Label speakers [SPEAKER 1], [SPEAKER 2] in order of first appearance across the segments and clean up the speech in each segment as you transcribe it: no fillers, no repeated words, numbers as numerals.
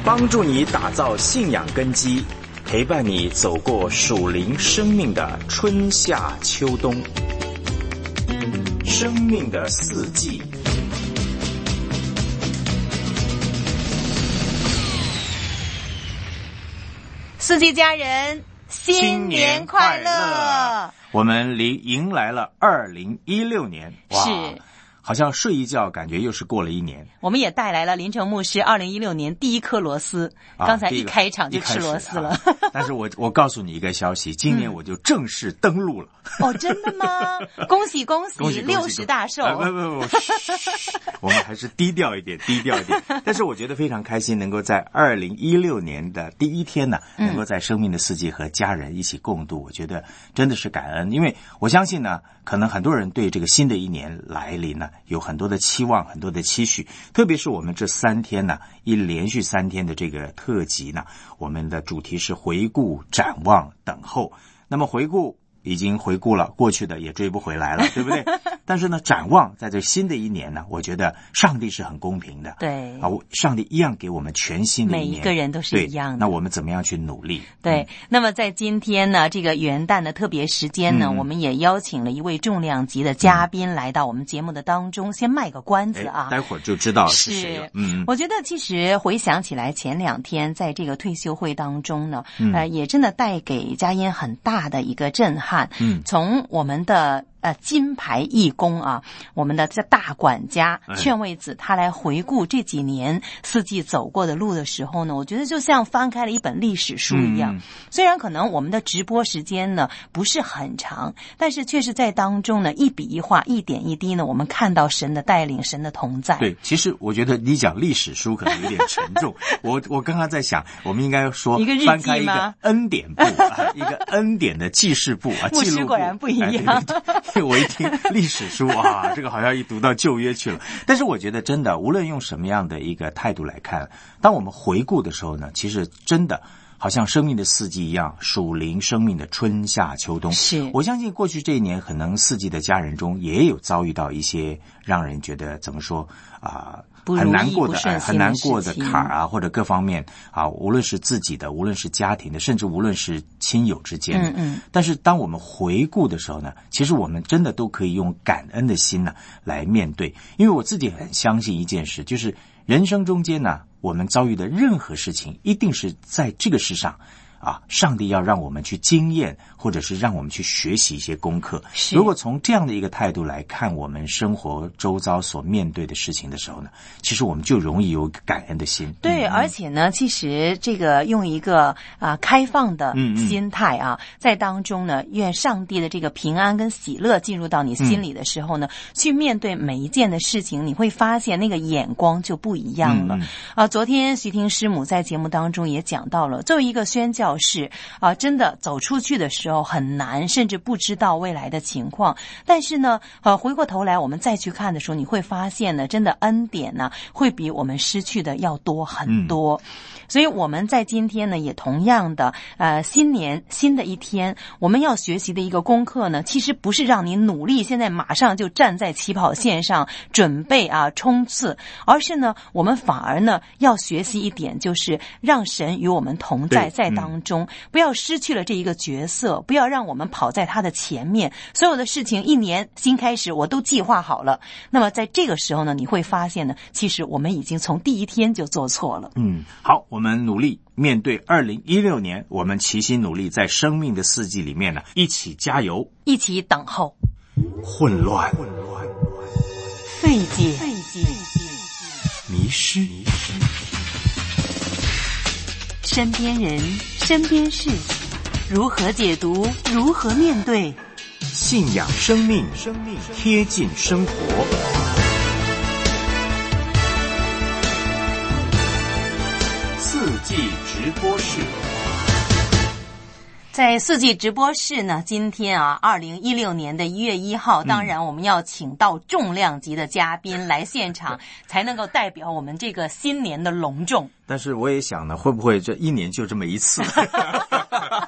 [SPEAKER 1] 帮助你打造信仰根基，陪伴你走过属灵生命的春夏秋冬。生命的四季。
[SPEAKER 2] 四季佳人，新年快乐！
[SPEAKER 1] 我们迎来了2016年，哇，
[SPEAKER 2] 是。
[SPEAKER 1] 好像睡一觉感觉又是过了一年。
[SPEAKER 2] 我们也带来了林成牧师2016年第一颗螺丝，刚才一开场就吃螺丝了。
[SPEAKER 1] 但是我告诉你一个消息，今年我就正式登陆了。
[SPEAKER 2] 哦，真的吗？恭喜恭喜，60大寿！
[SPEAKER 1] 不，我们还是低调一点。但是我觉得非常开心，能够在2016年的第一天呢，能够在生命的四季和家人一起共度，我觉得真的是感恩，因为我相信呢，可能很多人对这个新的一年来临呢，有很多的期望，很多的期许，特别是我们这3天呢，连续3天的这个特辑呢，我们的主题是回顾、展望、等候。那么回顾已经回顾了，过去的也追不回来了，对不对？但是呢，展望在这新的一年呢，我觉得上帝是很公平的。
[SPEAKER 2] 对
[SPEAKER 1] 啊，上帝一样给我们全新的一年，
[SPEAKER 2] 每一个人都是一样的。
[SPEAKER 1] 那我们怎么样去努力？
[SPEAKER 2] 对，那么在今天呢，这个元旦的特别时间呢，我们也邀请了一位重量级的嘉宾来到我们节目的当中，先卖个关子啊，
[SPEAKER 1] 待会儿就知道是谁了。
[SPEAKER 2] 我觉得其实回想起来，前2天在这个退休会当中呢，也真的带给佳音很大的一个震撼。从我们的金牌义工啊，我们的大管家劝慰子，他来回顾这几年四季走过的路的时候呢，我觉得就像翻开了一本历史书一样。虽然可能我们的直播时间呢不是很长，但是却是在当中呢一笔一画一点一滴呢，我们看到神的带领，神的同在。
[SPEAKER 1] 对，其实我觉得你讲历史书可能有点沉重。我刚刚在想，我们应该说
[SPEAKER 2] 一个日记吗？
[SPEAKER 1] 翻开一个恩典簿一个恩典的记事簿啊，
[SPEAKER 2] 牧师果然不一样。
[SPEAKER 1] 我一听历史书啊，这个好像一读到旧约去了。但是我觉得真的，无论用什么样的一个态度来看，当我们回顾的时候呢，其实真的好像生命的四季一样，属灵生命的春夏秋冬。
[SPEAKER 2] 是，
[SPEAKER 1] 我相信过去这一年，可能四季的家人中也有遭遇到一些让人觉得怎么说很难过的坎儿啊，或者各方面啊，无论是自己的，无论是家庭的，甚至无论是亲友之间的。但是当我们回顾的时候呢，其实我们真的都可以用感恩的心呢来面对。因为我自己很相信一件事，就是人生中间呢，我们遭遇的任何事情，一定是在这个世上上帝要让我们去经验，或者是让我们去学习一些功课。如果从这样的一个态度来看我们生活周遭所面对的事情的时候呢，其实我们就容易有感恩的心。
[SPEAKER 2] 对，而且呢，其实这个用一个开放的心态在当中呢，愿上帝的这个平安跟喜乐进入到你心里的时候呢，去面对每一件的事情，你会发现那个眼光就不一样了。昨天徐婷师母在节目当中也讲到了，作为一个宣教士真的走出去的时候很难，甚至不知道未来的情况。但是呢，回过头来我们再去看的时候，你会发现呢，真的恩典呢，会比我们失去的要多很多。所以我们在今天呢，也同样的，新年新的一天，我们要学习的一个功课呢，其实不是让你努力现在马上就站在起跑线上准备冲刺，而是呢，我们反而呢要学习一点，就是让神与我们同在，在当中，不要失去了这一个角色，不要让我们跑在他的前面。所有的事情一年新开始，我都计划好了。那么在这个时候呢，你会发现呢，其实我们已经从第一天就做错了。
[SPEAKER 1] 好，我们努力面对2016年，我们齐心努力，在生命的四季里面呢，一起加油，
[SPEAKER 2] 一起等候。
[SPEAKER 1] 混乱，
[SPEAKER 2] 费解，
[SPEAKER 1] 迷失，
[SPEAKER 2] 身边人，身边事，如何解读？如何面对？
[SPEAKER 1] 信仰生命，贴近生活。四季直播室。
[SPEAKER 2] 在四季直播室呢，今天2016年的1月1号，当然我们要请到重量级的嘉宾来现场，才能够代表我们这个新年的隆重。
[SPEAKER 1] 但是我也想呢，会不会这一年就这么一次？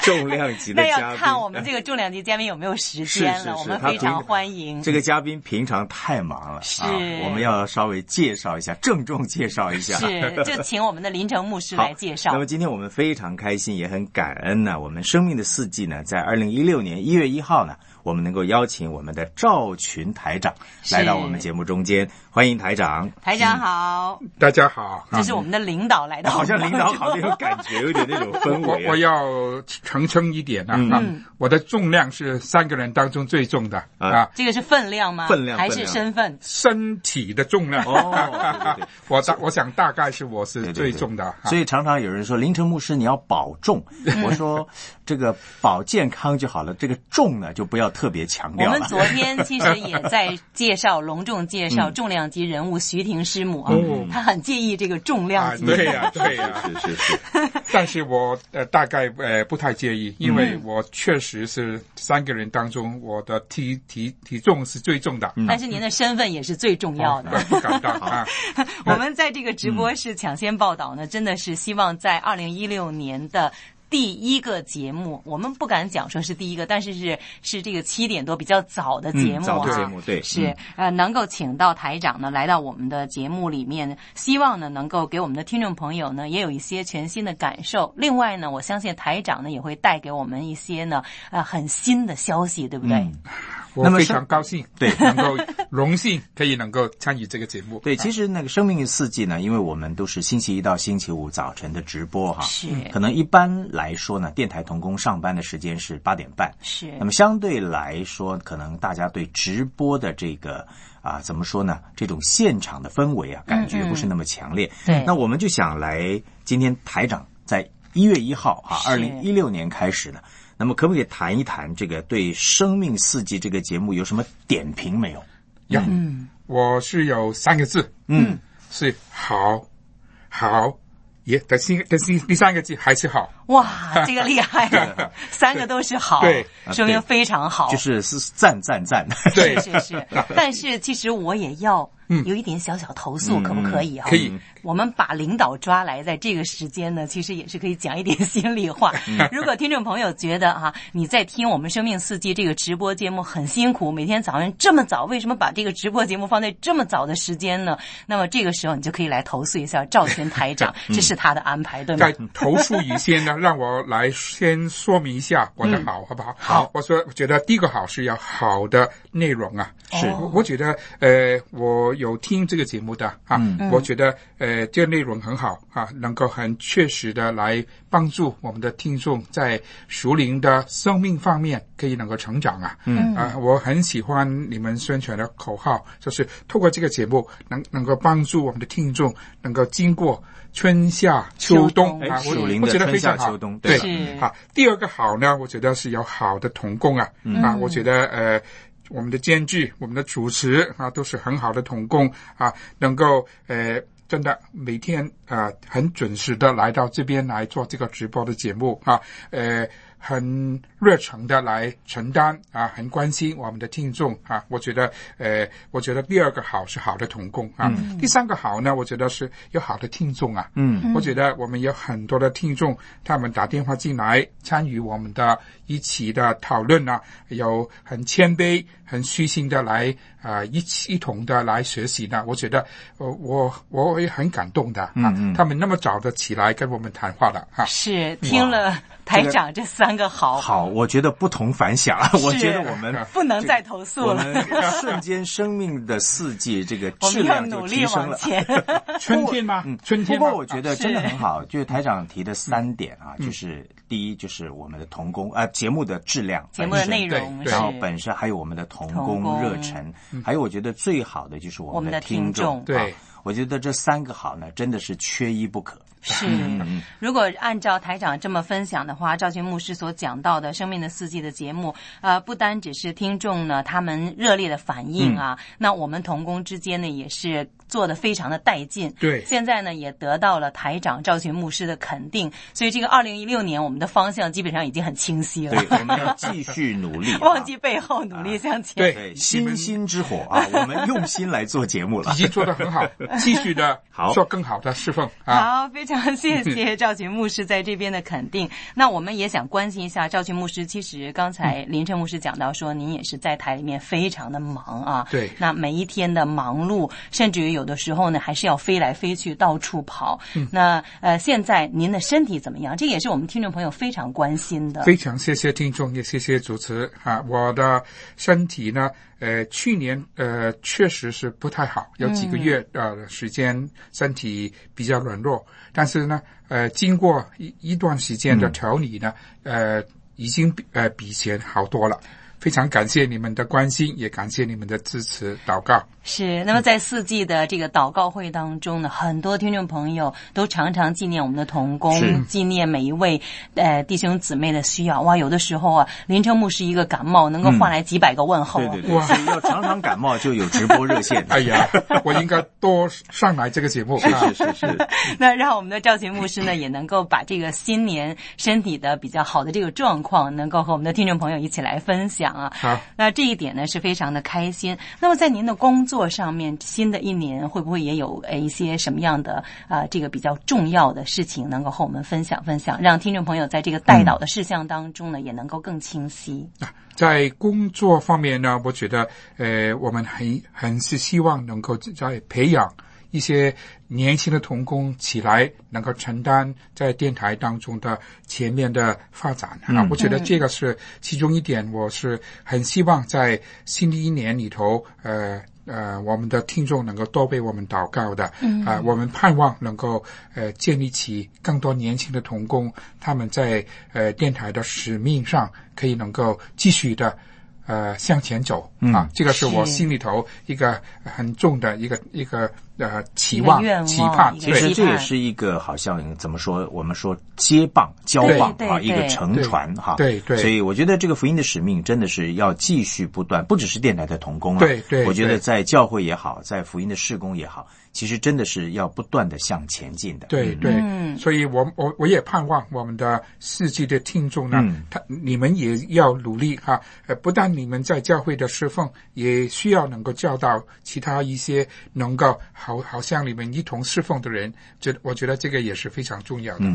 [SPEAKER 1] 重量级的嘉宾。
[SPEAKER 2] 那要看我们这个重量级嘉宾有没有时间了，我们非常欢迎。
[SPEAKER 1] 这个嘉宾平常太忙了，
[SPEAKER 2] 是
[SPEAKER 1] 我们要稍微介绍一下，郑重介绍一下。
[SPEAKER 2] 是，就请我们的林成牧师来介绍。
[SPEAKER 1] 那么今天我们非常开心，也很感恩呢。我们生命的四季呢，在2016年1月1号呢，我们能够邀请我们的赵群台长来到我们节目中间，欢迎台长。
[SPEAKER 2] 台长好，
[SPEAKER 3] 大家好。
[SPEAKER 2] 这是我们的领导来到，
[SPEAKER 1] 好像领导好那种感觉，有点那种氛围。
[SPEAKER 3] 我要澄清一点我的重量是3个人当中最重的
[SPEAKER 2] 这个是分量吗？
[SPEAKER 1] 分量
[SPEAKER 2] 还是身份？
[SPEAKER 3] 身体的重量。我想大概是我是最重的。
[SPEAKER 1] 所以常常有人说林成牧师你要保重，我说这个保健康就好了，这个重呢就不要特别强调了。
[SPEAKER 2] 我们昨天其实也在隆重介绍重量级人物徐婷师母她很介意这个重量级。
[SPEAKER 3] 对呀，
[SPEAKER 1] 是。
[SPEAKER 3] 但是我大概不太介意，因为我确实是3个人当中我的体重是最重的。
[SPEAKER 2] 但是您的身份也是最重要的。
[SPEAKER 3] 不敢当啊。
[SPEAKER 2] 我们在这个直播室抢先报道呢，真的是希望在2016年的第一个节目，我们不敢讲说是第一个，但是是这个7点多比较早的节目
[SPEAKER 1] 早的节目，对，
[SPEAKER 2] 是能够请到台长呢来到我们的节目里面，希望呢能够给我们的听众朋友呢也有一些全新的感受。另外呢，我相信台长呢也会带给我们一些呢很新的消息，对不对？
[SPEAKER 3] 我非常高兴，
[SPEAKER 1] 对，
[SPEAKER 3] 能够荣幸可以能够参与这个节目。
[SPEAKER 1] 对，其实那个生命的四季呢，因为我们都是星期一到星期五早晨的直播
[SPEAKER 2] 是
[SPEAKER 1] 可能一般来说呢，电台同工上班的时间是8点半，
[SPEAKER 2] 是。
[SPEAKER 1] 那么相对来说，可能大家对直播的这个怎么说呢？这种现场的氛围感觉不是那么强烈。
[SPEAKER 2] 对，
[SPEAKER 1] 那我们就想来，今天台长在1月1号2016年开始呢。那么可不可以谈一谈这个对生命四季这个节目有什么点评没有？
[SPEAKER 3] 我是有3个字，是好，但是第3个字还是好。
[SPEAKER 2] 哇，这个厉害了，3个都是好，
[SPEAKER 3] 对，
[SPEAKER 2] 说明非常好，
[SPEAKER 1] 就是赞，
[SPEAKER 3] 对，
[SPEAKER 2] 是。但是其实我也要有一点小投诉，可不可以？
[SPEAKER 3] 可以。
[SPEAKER 2] 我们把领导抓来，在这个时间呢，其实也是可以讲一点心里话。如果听众朋友觉得你在听我们生命四季这个直播节目很辛苦，每天早上这么早，为什么把这个直播节目放在这么早的时间呢？那么这个时候你就可以来投诉一下赵群台长，这是他的安排，对吗？
[SPEAKER 3] 在投诉以前呢，让我来先说明一下我的好，好不好？
[SPEAKER 2] 好，
[SPEAKER 3] 我觉得第一个好是要好的内容
[SPEAKER 1] 是，
[SPEAKER 3] 我觉得我有听这个节目的我觉得这个内容很好能够很确实的来帮助我们的听众在属灵的生命方面可以能够成长我很喜欢你们宣传的口号，就是透过这个节目能够帮助我们的听众能够经过春夏秋冬
[SPEAKER 1] 属灵的春夏秋冬，
[SPEAKER 3] 对。第二个好呢，我觉得是有好的同工我觉得我们的监制、我们的主持都是很好的同工能够真的每天很准时的来到这边来做这个直播的节目很热诚的来承担很关心我们的听众我觉得第二个好是好的同工第3个好呢，我觉得是有好的听众我觉得我们有很多的听众，他们打电话进来参与我们的一起的讨论有很谦卑、很虚心的来一同的来学习呢。我觉得我也很感动的他们那么早的起来跟我们谈话的
[SPEAKER 2] 是听了台长这3个好，
[SPEAKER 1] 我觉得不同凡响我觉得我们
[SPEAKER 2] 不能再投诉了，
[SPEAKER 1] 我们瞬间生命的四季这个质量就提升了。
[SPEAKER 3] 春天吗？春天吗？
[SPEAKER 1] 不过我觉得真的很好，就是台长提的3点就是第一就是我们的同工节目的质量，
[SPEAKER 2] 节目的内容，
[SPEAKER 1] 然后本身还有我们的同工热忱，还有我觉得最好的就是我们的听众。
[SPEAKER 3] 对，
[SPEAKER 1] 我觉得这3个好呢，真的是缺一不可。
[SPEAKER 2] 是，如果按照台长这么分享的话，赵群牧师所讲到的生命的四季的节目不单只是听众呢他们热烈的反应那我们同工之间呢也是做得非常的带劲。
[SPEAKER 3] 对，
[SPEAKER 2] 现在呢也得到了台长赵群牧师的肯定，所以这个2016年我们的方向基本上已经很清晰了。
[SPEAKER 1] 对，我们要继续努力
[SPEAKER 2] 忘记背后，努力向前。
[SPEAKER 1] 对，星星之火我们用心来做节目了，
[SPEAKER 3] 已经做得很好，继续的做更好的侍奉
[SPEAKER 2] 好，非常常谢谢赵群牧师在这边的肯定。那我们也想关心一下赵群牧师，其实刚才林晨牧师讲到说，您也是在台里面非常的忙啊。
[SPEAKER 3] 对。
[SPEAKER 2] 那每一天的忙碌，甚至于有的时候呢，还是要飞来飞去，到处跑。那现在您的身体怎么样？这也是我们听众朋友非常关心的。
[SPEAKER 3] 非常谢谢听众，也谢谢主持啊。我的身体呢，去年确实是不太好，有几个月时间身体比较软弱，但是呢经过一段时间的调理呢，已经比以前好多了。非常感谢你们的关心，也感谢你们的支持祷告。
[SPEAKER 2] 是，那么在4季的这个祷告会当中呢，很多听众朋友都常常纪念我们的同工，纪念每一位弟兄姊妹的需要。哇，有的时候啊，林晨牧师一个感冒能够换来几百个问候啊。
[SPEAKER 1] 对对对，所以要常常感冒就有直播热线。
[SPEAKER 3] 哎呀，我应该多上来这个节目。
[SPEAKER 1] 是。
[SPEAKER 2] 那让我们的赵群牧师呢，也能够把这个新年身体的比较好的这个状况，能够和我们的听众朋友一起来分享啊。
[SPEAKER 3] 好，
[SPEAKER 2] 那这一点呢是非常的开心。那么在您的工作上面，新的一年会不会也有一些什么样的这个比较重要的事情能够和我们分享，让听众朋友在这个带导的事项当中呢，也能够更清晰。
[SPEAKER 3] 在工作方面呢，我觉得我们很是希望能够在培养一些年轻的同工起来，能够承担在电台当中的前面的发展我觉得这个是其中一点，我是很希望在新的一年里头我们的听众能够多为我们祷告的我们盼望能够建立起更多年轻的同工，他们在电台的使命上可以能够继续的向前走这个是我心里头一个很重的一个期望期盼。
[SPEAKER 1] 其实这也是一个好像怎么说，我们说接棒交棒一个承传
[SPEAKER 3] 对，
[SPEAKER 1] 所以我觉得这个福音的使命真的是要继续不断，不只是电台的同工
[SPEAKER 3] 对，
[SPEAKER 1] 我觉得在教会也好，在福音的事工也好，其实真的是要不断的向前进的。
[SPEAKER 3] 对，所以我也盼望我们的4季的听众呢，你们也要努力不但你们在教会的侍奉，也需要能够教导其他一些能够好像你们一同侍奉的人，我觉得这个也是非常重要的。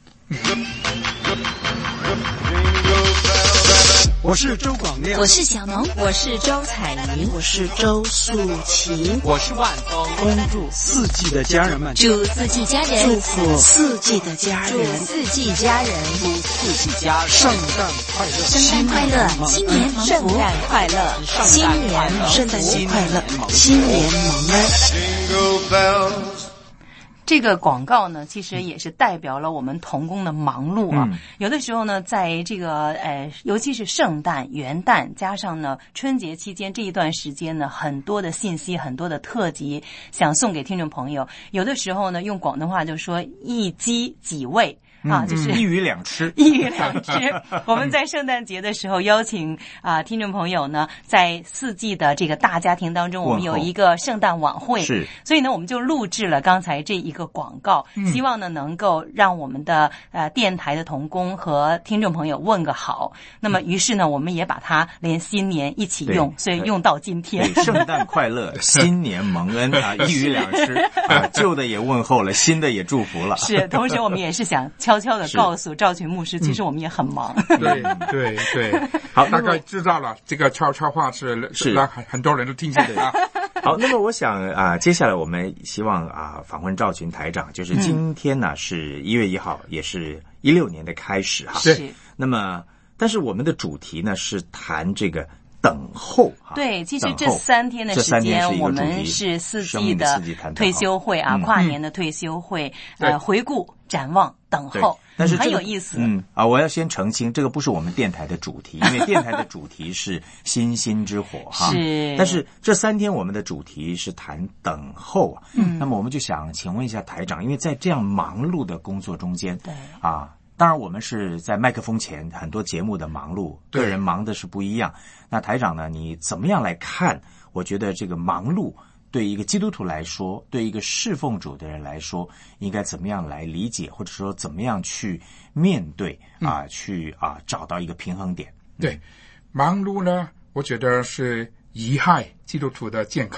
[SPEAKER 4] 我是周广亮，
[SPEAKER 5] 我是小农，我是周彩云，
[SPEAKER 4] 我是周素琴，
[SPEAKER 6] 我是万峰。
[SPEAKER 4] 恭祝4季的家人们，
[SPEAKER 5] 祝4季家人，
[SPEAKER 4] 祝福4季的家人，
[SPEAKER 5] 祝4季家人，
[SPEAKER 6] 祝4季家人
[SPEAKER 4] 圣诞快乐，
[SPEAKER 5] 圣诞快乐，新年蒙福，
[SPEAKER 2] 圣诞快乐，
[SPEAKER 5] 新年
[SPEAKER 4] 圣诞节快乐，新年蒙恩。
[SPEAKER 2] 这个广告呢，其实也是代表了我们同工的忙碌啊。有的时候呢，在这个尤其是圣诞、元旦，加上呢春节期间这一段时间呢，很多的信息、很多的特辑想送给听众朋友。有的时候呢，用广东话就说一鸡几味。就是
[SPEAKER 1] 一鱼两吃，
[SPEAKER 2] 一鱼两吃。我们在圣诞节的时候邀请听众朋友呢，在4季的这个大家庭当中，我们有一个圣诞晚会，
[SPEAKER 1] 是，
[SPEAKER 2] 所以呢，我们就录制了刚才这一个广告，希望呢能够让我们的电台的同工和听众朋友问个好。那么，于是呢，我们也把它连新年一起用，所以用到今天。
[SPEAKER 1] 圣诞快乐，新年蒙恩一鱼两吃旧的也问候了，新的也祝福了。
[SPEAKER 2] 是，同时我们也是想悄悄的告诉赵群牧师，其实我们也很忙。
[SPEAKER 3] 对，好，大概知道了，这个悄悄话是让很多人都听见的
[SPEAKER 1] 好，那么我想接下来我们希望访问赵群台长，就是今天呢是1月1号，也是16年的开始
[SPEAKER 3] 是。
[SPEAKER 1] 那么，但是我们的主题呢是谈这个等候
[SPEAKER 2] 对，其实这3天的时间，我们是4季的退休会跨年的退休会，回顾、展望、等候。
[SPEAKER 1] 但是
[SPEAKER 2] 很有意思。
[SPEAKER 1] 我要先澄清，这个不是我们电台的主题，因为电台的主题是星星之火
[SPEAKER 2] 是。
[SPEAKER 1] 但是这3天我们的主题是谈等候那么我们就想请问一下台长，因为在这样忙碌的工作中间，
[SPEAKER 2] 对
[SPEAKER 1] 当然我们是在麦克风前很多节目的忙碌，个人忙的是不一样。那台长呢，你怎么样来看？我觉得这个忙碌对一个基督徒来说，对一个侍奉主的人来说，应该怎么样来理解，或者说怎么样去面对去找到一个平衡点。
[SPEAKER 3] 对，忙碌呢，我觉得是贻害基督徒的健康的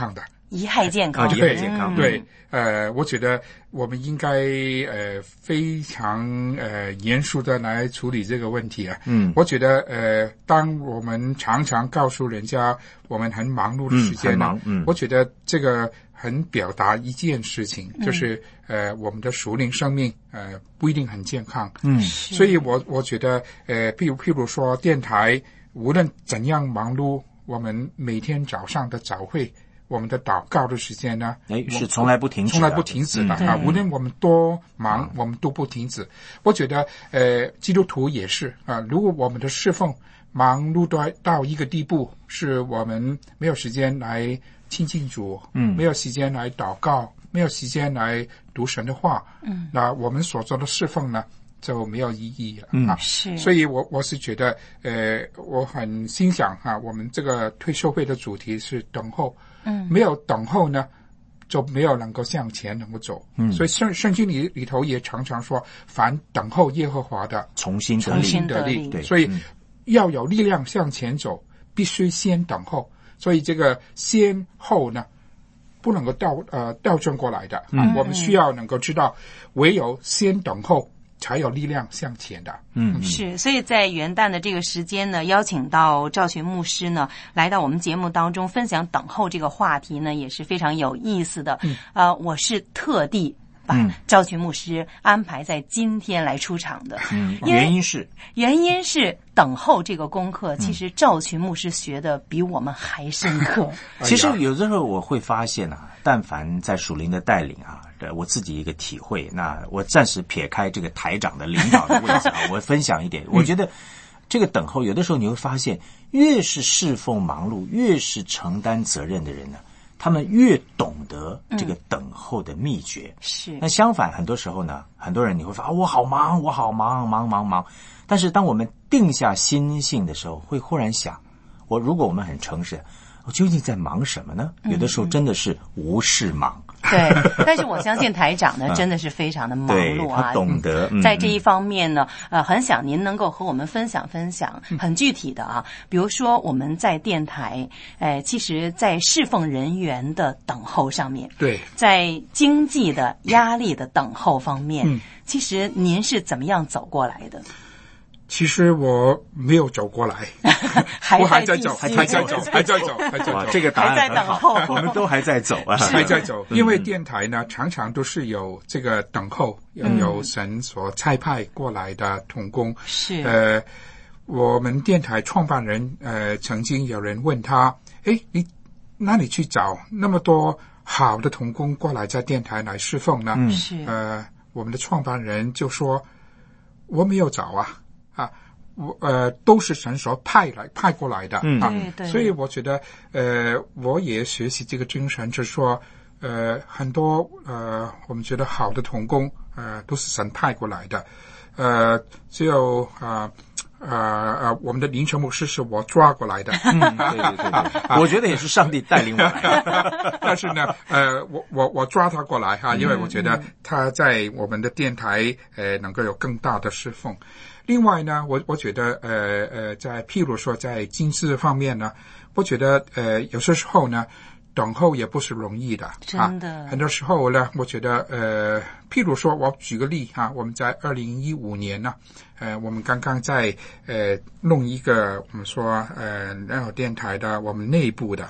[SPEAKER 2] 贻害健康，
[SPEAKER 1] 贻害健康，
[SPEAKER 3] 对，我觉得我们应该非常严肃的来处理这个问题啊。我觉得当我们常常告诉人家我们很忙碌的时间呢，我觉得这个很表达一件事情，就是我们的属灵生命不一定很健康。所以我觉得譬如说电台无论怎样忙碌，我们每天早上的早会，我们的祷告的时间呢，
[SPEAKER 1] 是从来不停止的，
[SPEAKER 3] 从来不停止的啊！无论我们多忙，我们都不停止。我觉得基督徒也是啊，如果我们的侍奉忙碌到一个地步，是我们没有时间来亲近主，没有时间来祷告，没有时间来读神的话，那我们所做的侍奉呢，就没有意义了
[SPEAKER 2] 是。
[SPEAKER 3] 所以我是觉得我很欣赏啊，我们这个退休会的主题是等候，没有等候呢，就没有能够向前能够走。所以圣经里头也常常说，凡等候耶和华的，
[SPEAKER 1] 重新
[SPEAKER 3] 得力。
[SPEAKER 1] 对，
[SPEAKER 3] 所以要有力量向前走，必须先等候。所以这个先后呢，不能够倒转过来的啊。我们需要能够知道，唯有先等候，才有力量向前的。
[SPEAKER 2] 是。所以在元旦的这个时间呢，邀请到赵群牧师呢来到我们节目当中分享等候这个话题呢，也是非常有意思的。我是特地把赵群牧师安排在今天来出场的。
[SPEAKER 1] 原
[SPEAKER 2] 因是等候这个功课，其实赵群牧师学的比我们还深刻。
[SPEAKER 1] 其实有的时候我会发现啊，但凡在属灵的带领啊，我自己一个体会，那我暂时撇开这个台长的领导的位置啊，我分享一点，我觉得这个等候，有的时候你会发现，越是侍奉忙碌，越是承担责任的人呢，他们越懂得这个等候的秘诀。
[SPEAKER 2] 是。
[SPEAKER 1] 那相反，很多时候呢，很多人你会发现我好忙，忙。但是当我们定下心性的时候，会忽然想，如果我们很诚实，我究竟在忙什么呢？有的时候真的是无事忙。
[SPEAKER 2] 对，但是我相信台长呢，真的是非常的忙碌啊，
[SPEAKER 1] 他懂得
[SPEAKER 2] 在这一方面呢，很想您能够和我们分享很具体的啊，比如说我们在电台，其实在侍奉人员的等候上面，
[SPEAKER 3] 对，在
[SPEAKER 2] 经济的压力的等候方面，其实您是怎么样走过来的？
[SPEAKER 3] 其实我没有走过来，我还在走。
[SPEAKER 1] 这个答案很好，我们都还在走啊，
[SPEAKER 3] 还在走。因为电台呢，常常都是有这个等候，有神所差派过来的同工。
[SPEAKER 2] 是。
[SPEAKER 3] 我们电台创办人曾经有人问他，你哪里去找那么多好的同工过来在电台来侍奉呢？
[SPEAKER 2] 是。
[SPEAKER 3] 我们的创办人就说，我没有找啊。都是神所派过来的
[SPEAKER 2] 对。
[SPEAKER 3] 所以我觉得我也学习这个精神，就是说很多我们觉得好的同工都是神派过来的，只有我们的林成牧师是我抓过来的。
[SPEAKER 1] 对，我觉得也是上帝带领我来的。
[SPEAKER 3] 但是呢我抓他过来因为我觉得他在我们的电台能够有更大的侍奉。另外呢，我觉得在譬如说在经济方面呢，我觉得有些时候呢，等候也不是容易的。
[SPEAKER 2] 真的。
[SPEAKER 3] 很多时候呢，我觉得譬如说我举个例我们在2015年呢，我们刚刚在弄一个我们说人口电台的我们内部的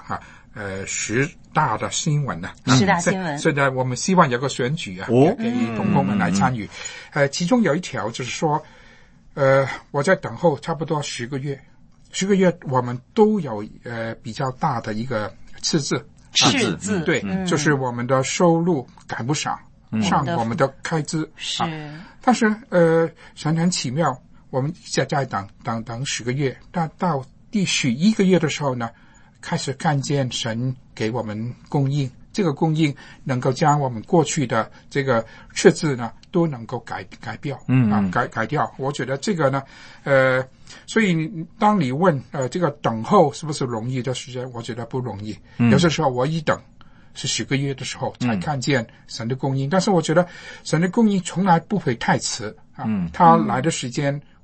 [SPEAKER 3] 10大的新闻呢
[SPEAKER 2] ，10大新闻。
[SPEAKER 3] 现在我们希望有个选举给同工们来参与。其中有一条就是说，我在等候差不多10个月，10个月我们都有比较大的一赤字。对，就是我们的收入赶不上我们的开支。
[SPEAKER 2] 是。
[SPEAKER 3] 但是神很奇妙，我们在等10个月，但到第11个月的时候呢，开始看见神给我们供应，这个供应能够将我们过去的这个赤字呢都能够改掉。改掉。我觉得这个呢所以当你问这个等候是不是容易的时间，我觉得不容易。有些时候我一等是10个月的时候才看见神的供应，但是我觉得神的供应从来不会太迟他来的时间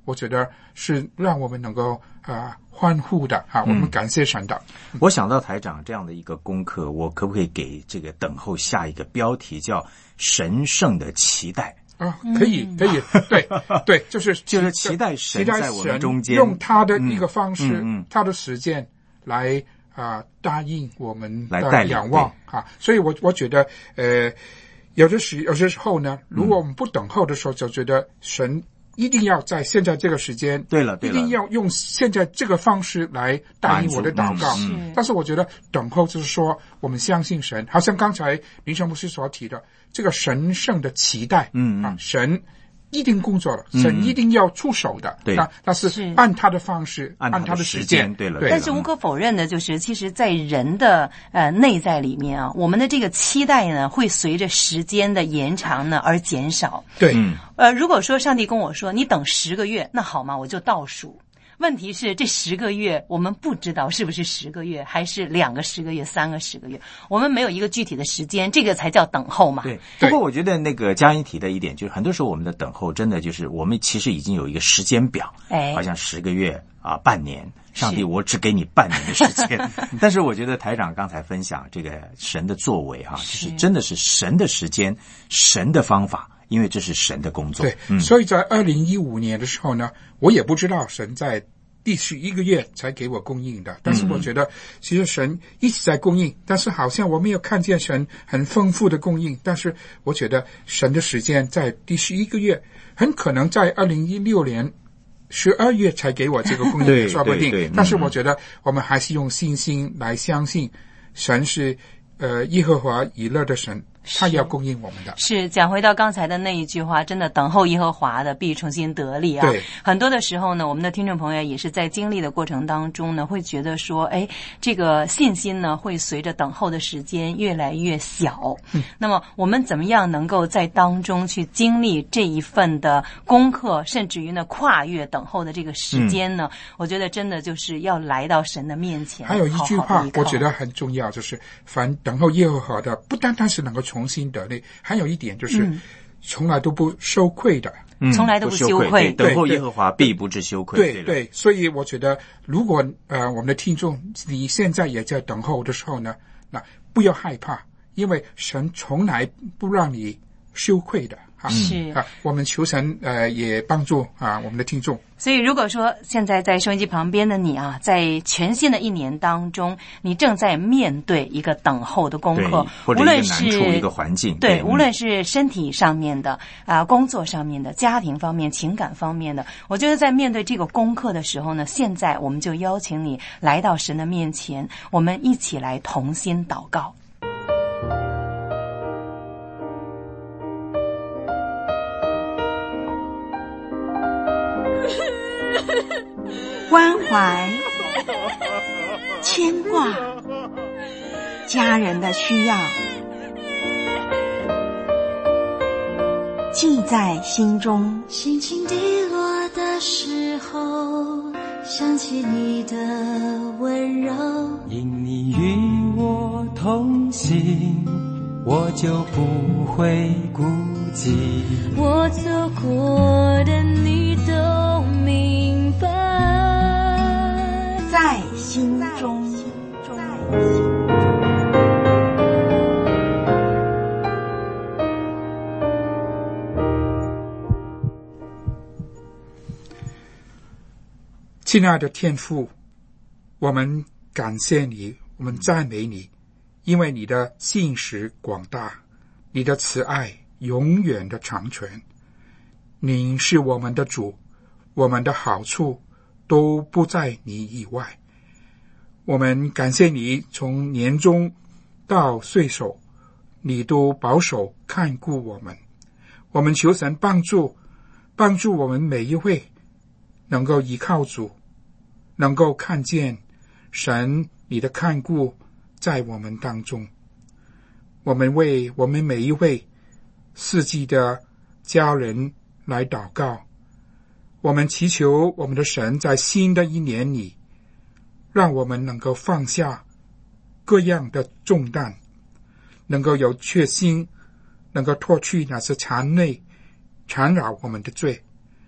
[SPEAKER 3] 我觉得是让我们能够欢呼的我们感谢神的。
[SPEAKER 1] 我想到台长这样的一个功课，我可不可以给这个等候下一个标题叫神圣的期待？
[SPEAKER 3] 可以，对，就是
[SPEAKER 1] 期待神在我们中间，
[SPEAKER 3] 用他的一个方式，他的时间来答应我们的仰望所以我觉得有些时候呢，如果我们不等候的时候，就觉得神一定要在现在这个时间，
[SPEAKER 1] 对了，
[SPEAKER 3] 一定要用现在这个方式来答应我的祷告。但是我觉得等候就是说，我们相信神，好像刚才林神牧师所提的这个神圣的期待，神一定工作了，神一定要出手的，
[SPEAKER 1] 对，
[SPEAKER 3] 但是按他的方式，按他的时间，
[SPEAKER 1] 对了。
[SPEAKER 2] 但是无可否认的就是，其实在人的内在里面我们的这个期待呢，会随着时间的延长呢而减少。
[SPEAKER 3] 对，
[SPEAKER 2] 如果说上帝跟我说你等10个月，那好嘛，我就倒数。问题是这10个月我们不知道是不是10个月，还是2个10个月3个10个月，我们没有一个具体的时间，这个才叫等候嘛。
[SPEAKER 1] 对，不过我觉得那个佳音提的一点就是，很多时候我们的等候真的就是我们其实已经有一个时间表，好像10个月半年，上帝我只给你半年的时间。但是我觉得台长刚才分享这个神的作为就是真的是神的时间，神的方法，因为这是神的工作。
[SPEAKER 3] 对，所以在2015年的时候呢，我也不知道神在第11个月才给我供应的，但是我觉得其实神一直在供应，但是好像我没有看见神很丰富的供应。但是我觉得神的时间在第11个月，很可能在2016年12月才给我这个供应，说不定。但是我觉得我们还是用信心来相信神是耶和华以勒的神，他要供应我们的。
[SPEAKER 2] 是讲回到刚才的那一句话，真的等候耶和华的必重新得力
[SPEAKER 3] 对，
[SPEAKER 2] 很多的时候呢，我们的听众朋友也是在经历的过程当中呢，会觉得说这个信心呢会随着等候的时间越来越小。那么我们怎么样能够在当中去经历这一份的功课，甚至于呢跨越等候的这个时间呢？我觉得真的就是要来到神的面前。
[SPEAKER 3] 还有一句话我觉得很重要，就是凡等候耶和华的，不单单是能够重新得力，还有一点就是从来都不羞愧的，
[SPEAKER 2] 从来都不羞愧。
[SPEAKER 1] 等候耶和华必不致羞愧。
[SPEAKER 3] 对，所以我觉得如果我们的听众你现在也在等候的时候呢，那不要害怕，因为神从来不让你羞愧的。
[SPEAKER 2] 是
[SPEAKER 3] 我们求神也帮助我们的听众。
[SPEAKER 2] 所以如果说现在在收音机旁边的你在全新的一年当中，你正在面对一个等候的功课，
[SPEAKER 1] 或者一个难处一个环境，
[SPEAKER 2] 对，无论是身体上面的工作上面的，家庭方面情感方面的，我觉得在面对这个功课的时候呢，现在我们就邀请你来到神的面前，我们一起来同心祷告。
[SPEAKER 7] 关怀、牵挂，家人的需要，记在心中。
[SPEAKER 8] 心情低落的时候，想起你的温柔，
[SPEAKER 6] 因你与我同行，我就不会孤寂。
[SPEAKER 8] 我走过的你都明白，
[SPEAKER 7] 在心中。
[SPEAKER 3] 亲爱的天父，我们感谢你，我们赞美你，因为你的信实广大，你的慈爱永远的长存。你是我们的主，我们的好处都不在你以外。我们感谢你，从年终到岁首，你都保守看顾我们。我们求神帮助我们每一位能够依靠主，能够看见神你的看顾在我们当中。我们为我们每一位四季的家人来祷告，我们祈求我们的神在新的一年里，让我们能够放下各样的重担，能够有决心，能够脱去那些缠累缠绕我们的罪。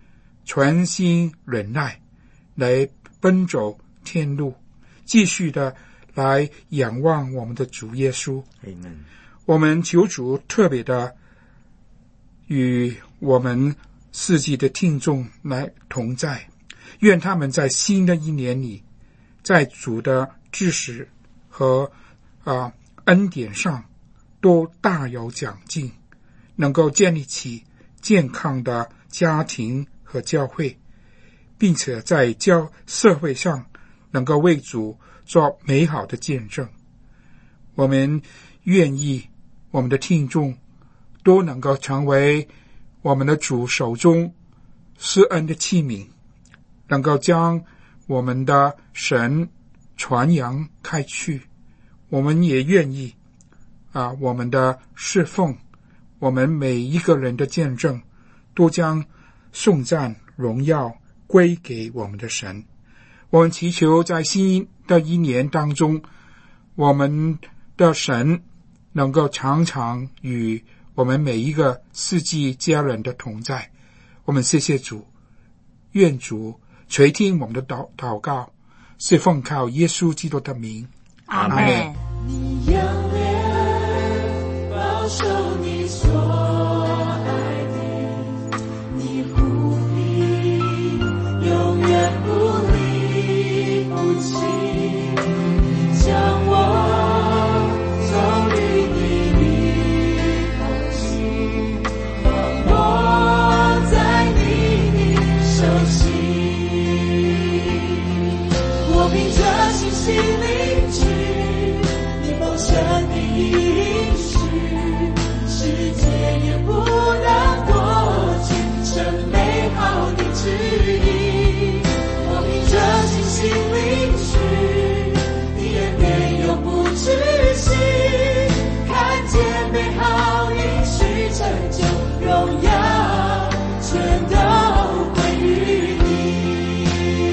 [SPEAKER 3] 全心忍耐，来奔走天路，继续的来仰望我们的主耶稣。我们求主特别的与我们世纪的听众来同在，愿他们在新的一年里，在主的知识和恩典上都大有长进，能够建立起健康的家庭和教会，并且在社会上能够为主做美好的见证。我们愿意我们的听众都能够成为我们的主手中施恩的器皿，能够将我们的神传扬开去。我们也愿意我们的侍奉，我们每一个人的见证，都将颂赞荣耀归给我们的神。我们祈求在新的一年当中，我们的神能够常常与我们每一个世纪家人的同在。我们谢谢主，愿主垂听我们的祷告，是奉靠耶稣基督的名，
[SPEAKER 2] 阿们。
[SPEAKER 8] 你仰脸保守你所爱的，你护庇永远不离不弃，将我从于你的口心，放我在你的手心。我凭着信心领取你丰盛的应许，世界也不能夺去这美好的旨意。我凭着信心领取你的面永不止息，看见美好应许成就，荣耀全都归于你。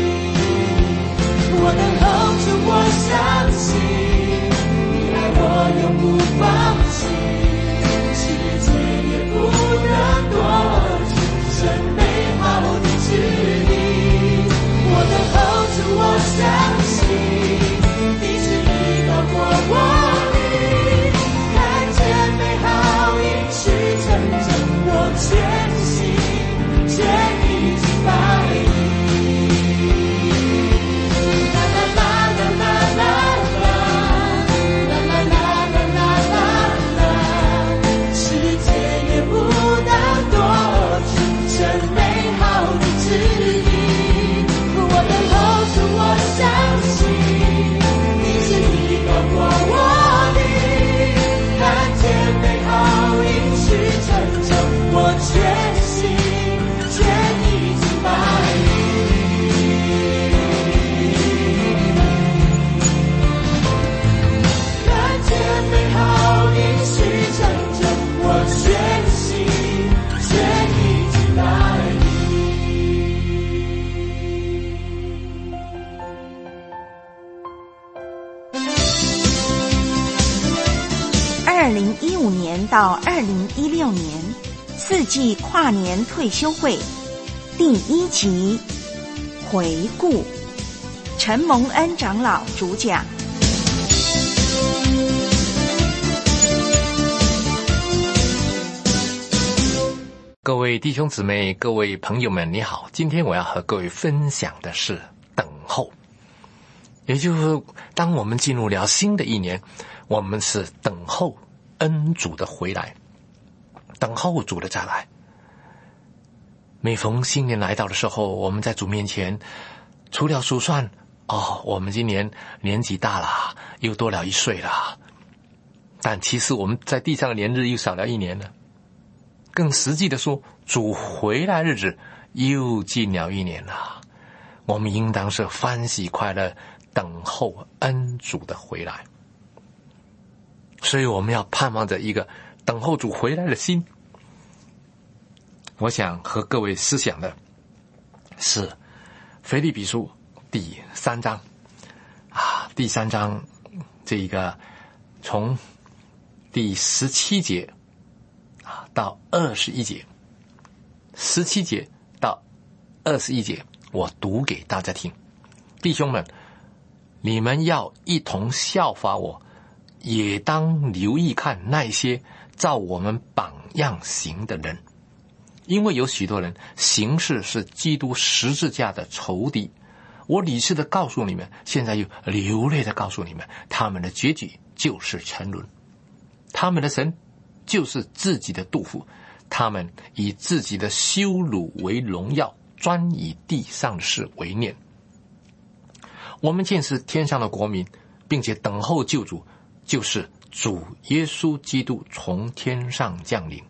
[SPEAKER 8] 我等候主，我相信你爱我永不放弃，世界也不能夺去这美好的旨意。我等候主，我相信你旨意高过我的，看见美好应许成就，我全心全意敬拜你。
[SPEAKER 7] 2015年到2016年四季跨年退休会第1集回顾，陈蒙恩长老主讲。
[SPEAKER 9] 各位弟兄姊妹，各位朋友们，你好。今天我要和各位分享的是等候，也就是当我们进入了新的一年，我们是等候恩主的回来，等候主的再来。每逢新年来到的时候，我们在主面前除了数算，我们今年年纪大了，又多了1岁了，但其实我们在地上的年日又少了1年了。更实际的说，主回来日子又近了1年了，我们应当是欢喜快乐等候恩主的回来。所以我们要盼望着一个等候主回来的心。我想和各位思想的是腓立比书第3章第3章这个从第17节到21节，17节到 21节，我读给大家听。弟兄们，你们要一同效法我，也当留意看那些照我们榜样行的人，因为有许多人行事是基督十字架的仇敌。我理智的告诉你们，现在又流泪的告诉你们，他们的结局就是沉沦，他们的神就是自己的杜甫，他们以自己的羞辱为荣耀，专以地上的事为念。我们见是天上的国民，并且等候救主，就是主耶稣基督从天上降临，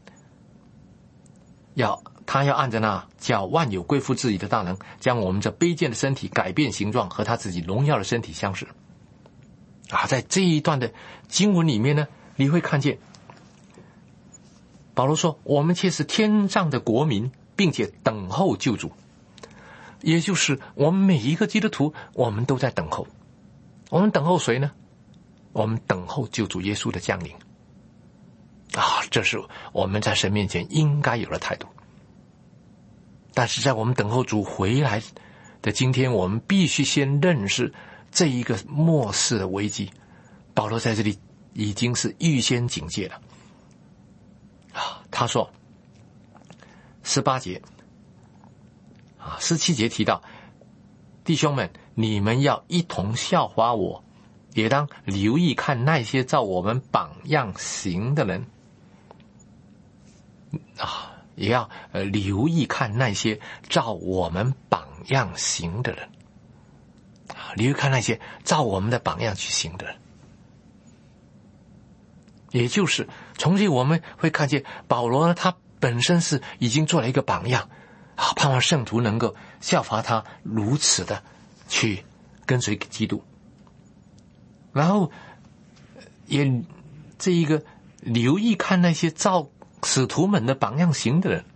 [SPEAKER 9] 他要按着那叫万有归附自己的大能，将我们这卑贱的身体改变形状，和他自己荣耀的身体相似。在这一段的经文里面呢，你会看见保罗说，我们却是天上的国民，并且等候救主，也就是我们每一个基督徒，我们都在等候。我们等候谁呢？我们等候救主耶稣的降临。这是我们在神面前应该有的态度。但是在我们等候主回来的今天，我们必须先认识这一个末世的危机。保罗在这里已经是预先警戒了。他说18节17节提到，弟兄们，你们要一同效法我，也当留意看那些照我们榜样行的人。也要留意看那些照我们榜样行的人，留意看那些照我们的榜样去行的人。也就是从这里我们会看见保罗呢，他本身是已经做了一个榜样，盼望圣徒能够效法他如此的去跟随基督，然后也这一个留意看那些照使徒们的榜样行的人，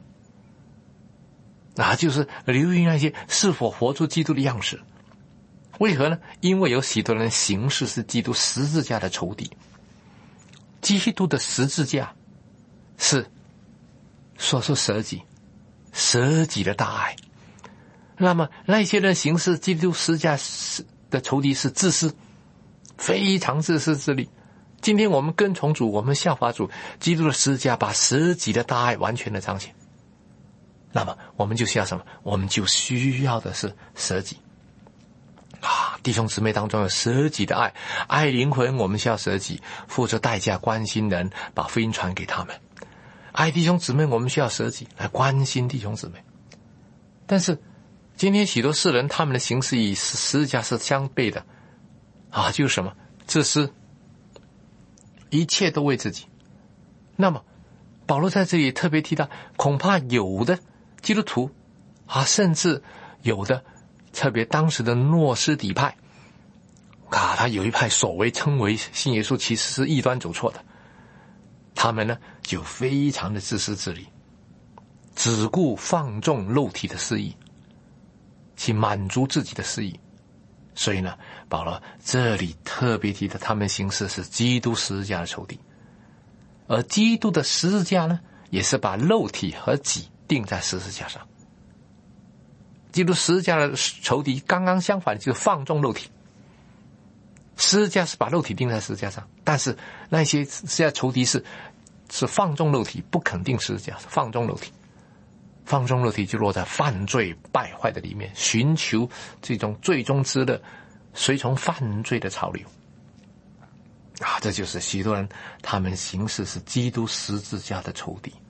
[SPEAKER 9] 就是留意那些是否活出基督的样式。为何呢？因为有许多人行事是基督十字架的仇敌。基督的十字架是说出舍己的大爱。那么那些人行事基督十字架的仇敌是自私，非常自私自利。今天我们跟从主，我们效法主，基督的十字架把舍己的大爱完全的彰显。那么我们就需要什么？我们就需要的是舍己。弟兄姊妹当中有舍己的爱，爱灵魂，我们需要舍己，付出代价关心人，把福音传给他们。爱弟兄姊妹，我们需要舍己来关心弟兄姊妹。但是今天许多世人，他们的行事与十字架是相悖的就是什么？自私，一切都为自己。那么保罗在这里特别提到，恐怕有的基督徒甚至有的特别当时的诺斯底派他有一派所谓称为信耶稣，其实是异端走错的。他们呢就非常的自私自利，只顾放纵肉体的私意，去满足自己的私意。所以呢，保罗这里特别提到他们行事是基督十字架的仇敌，而基督的十字架呢，也是把肉体和己钉在十字架上。基督十字架的仇敌刚刚相反，就是放纵肉体。十字架是把肉体钉在十字架上，但是那些十字架仇敌是放纵肉体，不肯定十字架，是放纵肉体。放纵肉体就落在犯罪败坏的里面，寻求这种最终之乐，随从犯罪的潮流。这就是许多人他们行事是基督十字架的仇敌。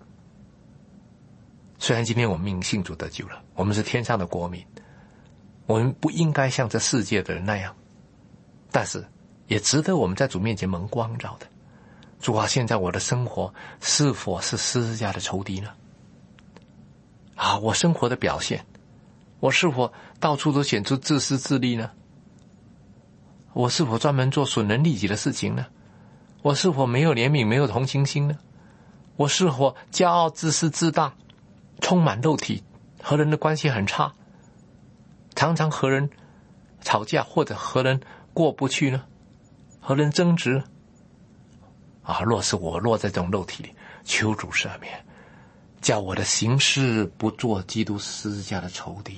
[SPEAKER 9] 虽然今天我们因信主得救了，我们是天上的国民，我们不应该像这世界的人那样，但是也值得我们在主面前蒙光照的。主啊，现在我的生活是否是十字架的仇敌呢？我生活的表现，我是否到处都显出自私自利呢？我是否专门做损人利己的事情呢？我是否没有怜悯，没有同情心呢？我是否骄傲自私自大，充满肉体，和人的关系很差，常常和人吵架，或者和人过不去呢？和人争执若是我落在这种肉体里，求主赦免， 叫我的行事不做基督十字架的仇敌。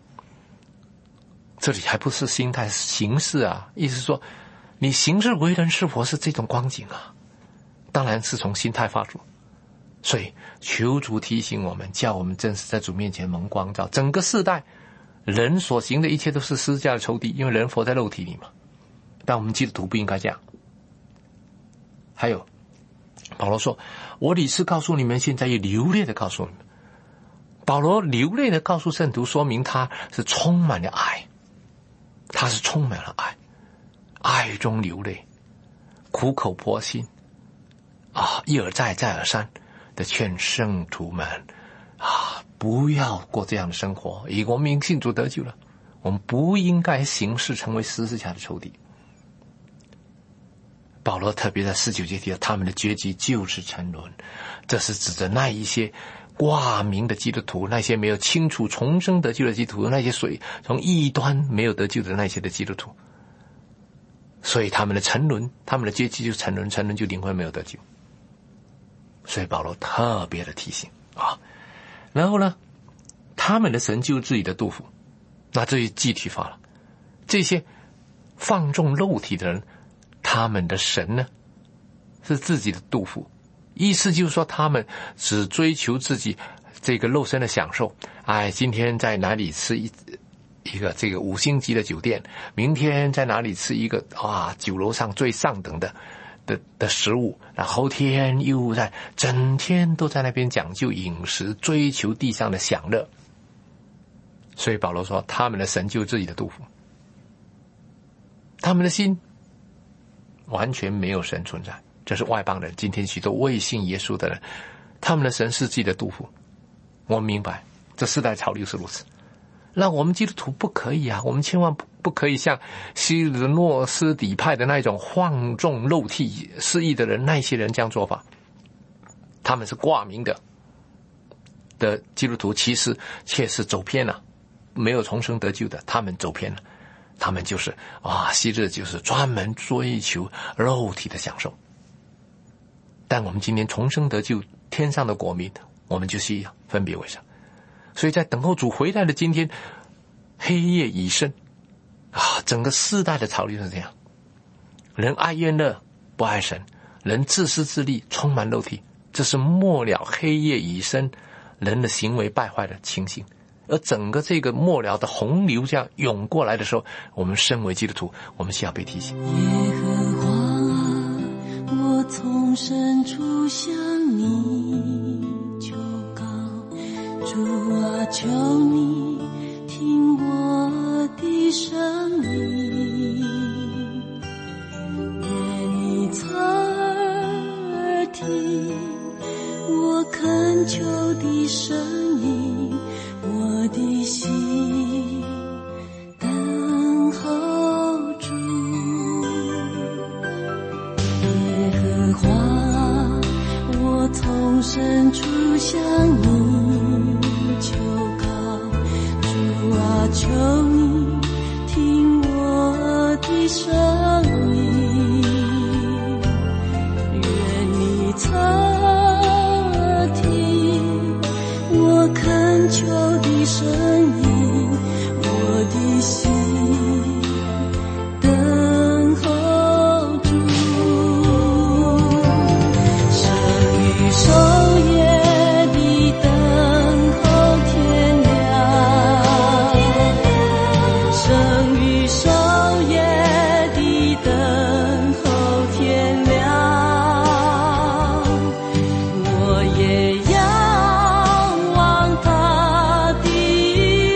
[SPEAKER 9] 这里还不是心态，是行事啊，意思说你行事为人是否是这种光景啊？当然是从心态发出。所以求主提醒我们，叫我们真是在主面前蒙光照。整个世代人所行的一切都是十字架的仇敌，因为人活在肉体里嘛。但我们基督徒不应该这样。还有保罗说，我理是告诉你们，现在也流泪的告诉你们。保罗流泪的告诉圣徒，说明他是充满了爱，他是充满了爱，爱中流泪，苦口婆心啊，一而再再而三的劝圣徒们啊，不要过这样的生活。以我们信主得救了，我们不应该行事成为十字架的仇敌。保罗特别在19节提到，他们的结局就是沉沦，这是指着那一些挂名的基督徒，那些没有清楚重生得救的基督徒，那些从异端没有得救的那些的基督徒。所以他们的沉沦，他们的结局就沉沦，沉沦就灵魂没有得救。所以保罗特别的提醒啊。然后呢，他们的神就是自己的肚腹，那这具体化了。这些放纵肉体的人，他们的神呢是自己的肚腹，意思就是说他们只追求自己这个肉身的享受。今天在哪里吃一个这个5星级的酒店，明天在哪里吃一个酒楼上最上等的食物，那后天又整天都在那边讲究饮食，追求地上的享乐。所以保罗说，他们的神就是自己的肚腹，他们的心完全没有神存在。这是外邦人，今天许多未信耶稣的人，他们的神是自己的肚腹。我们明白这世代潮流是如此，那我们基督徒不可以啊，我们千万不可以像希律诺斯底派的那一种放纵肉体失意的人，那些人这样做法。他们是挂名的基督徒，其实却是走偏了，没有重生得救的，他们走偏了。他们就是昔日就是专门追求肉体的享受。但我们今天重生得救，天上的国民，我们就是一样分别为圣。所以在等候主回来的今天，黑夜已深整个世代的潮流是这样，人爱厌乐不爱神，人自私自利充满肉体，这是末了黑夜已深人的行为败坏的情形。而整个这个末了的洪流这样涌过来的时候，我们身为基督徒，我们需要被提醒。
[SPEAKER 6] 耶和华啊，我从深处向你求告，主啊，求你听我的声音，愿你侧耳听我恳求的声音，我的心等候主。耶和华，我从深处向你求告，主啊，求你听我的声音，愿你侧耳听我恳求的声音，我的心等候主。生与守夜的等候天亮，生与守夜的等候天亮，我也仰望他的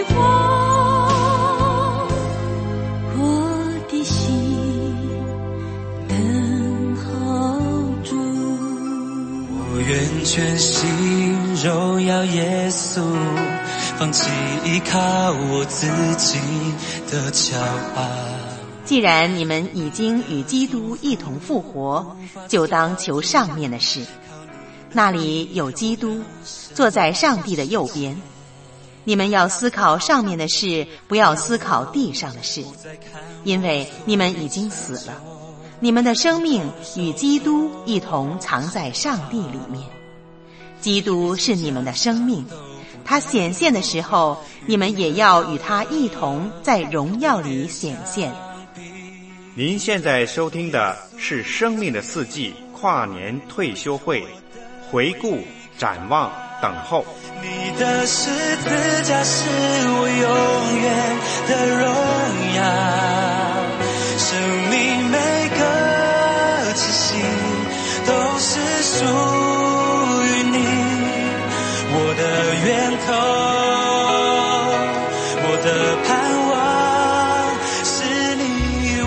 [SPEAKER 6] 光，我的心等候主。
[SPEAKER 10] 我愿全心荣耀耶稣，放弃依靠我自己的骄傲。
[SPEAKER 2] 既然你们已经与基督一同复活，就当求上面的事，那里有基督坐在上帝的右边。你们要思考上面的事，不要思考地上的事，因为你们已经死了，你们的生命与基督一同藏在上帝里面。 基督是你们的生命，他显现的时候，你们也要与他一同在荣耀里显现。
[SPEAKER 11] 您现在收听的是生命的四季跨年退休会，回顾、展望、等候。
[SPEAKER 10] 你的十字架是我永远的荣耀，生命每个气息都是属于你，我的源头，我的盼望是你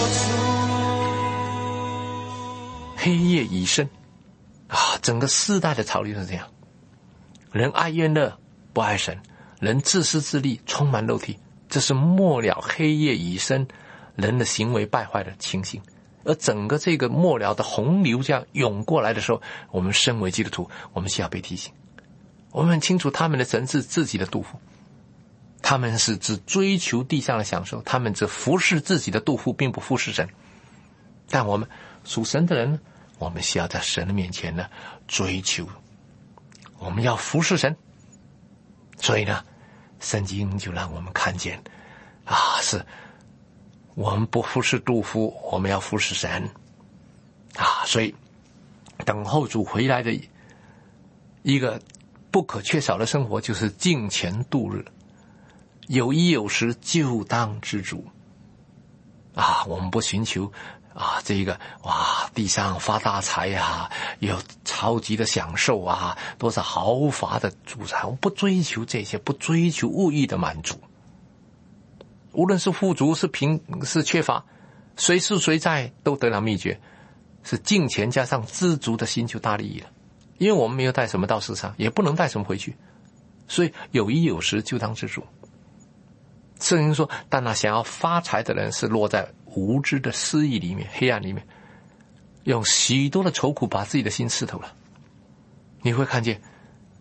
[SPEAKER 10] 我主。
[SPEAKER 9] 黑夜已深啊，整个世代的潮流是这样，人爱厌乐，不爱神，人自私自利，充满肉体，这是末了黑夜已深，人的行为败坏的情形。而整个这个末了的洪流这样涌过来的时候，我们身为基督徒，我们需要被提醒。我们很清楚他们的神是自己的肚腹，他们是只追求地上的享受，他们只服侍自己的肚腹，并不服侍神。但我们属神的人，我们需要在神的面前呢追求，我们要服侍神。所以呢，圣经就让我们看见是我们不服侍肚腹，我们要服侍神所以等候主回来的一个不可缺少的生活，就是敬虔度日，有衣有食，就当知足我们不寻求这个地上发大财有超级的享受多少豪华的主财，我们不追求这些，不追求物欲的满足。无论是富足是贫是缺乏，谁是谁在都得了秘诀，是敬虔加上知足的心就大利益了。因为我们没有带什么到世上，也不能带什么回去，所以有衣有食就当知足。圣经说，但那想要发财的人是落在无知的私意里面，黑暗里面，用许多的愁苦把自己的心刺透了。你会看见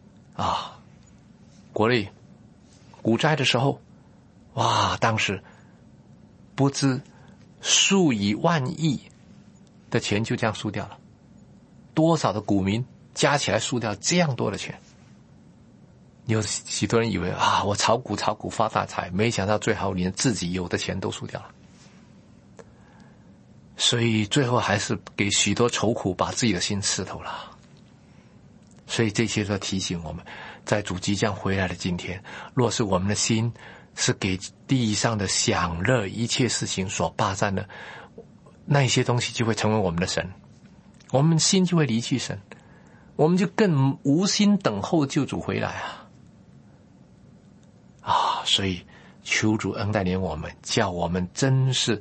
[SPEAKER 9] 国内股灾的时候，当时不知数以万亿的钱就这样输掉了，多少的股民加起来输掉这样多的钱。有许多人以为我炒股发大财，没想到最后连自己有的钱都输掉了。所以最后还是给许多愁苦把自己的心刺透了。所以这些都提醒我们，在主即将回来的今天，若是我们的心是给地上的享乐一切事情所霸占的，那一些东西就会成为我们的神，我们心就会离去神，我们就更无心等候救主回来所以求主恩待怜我们，叫我们真是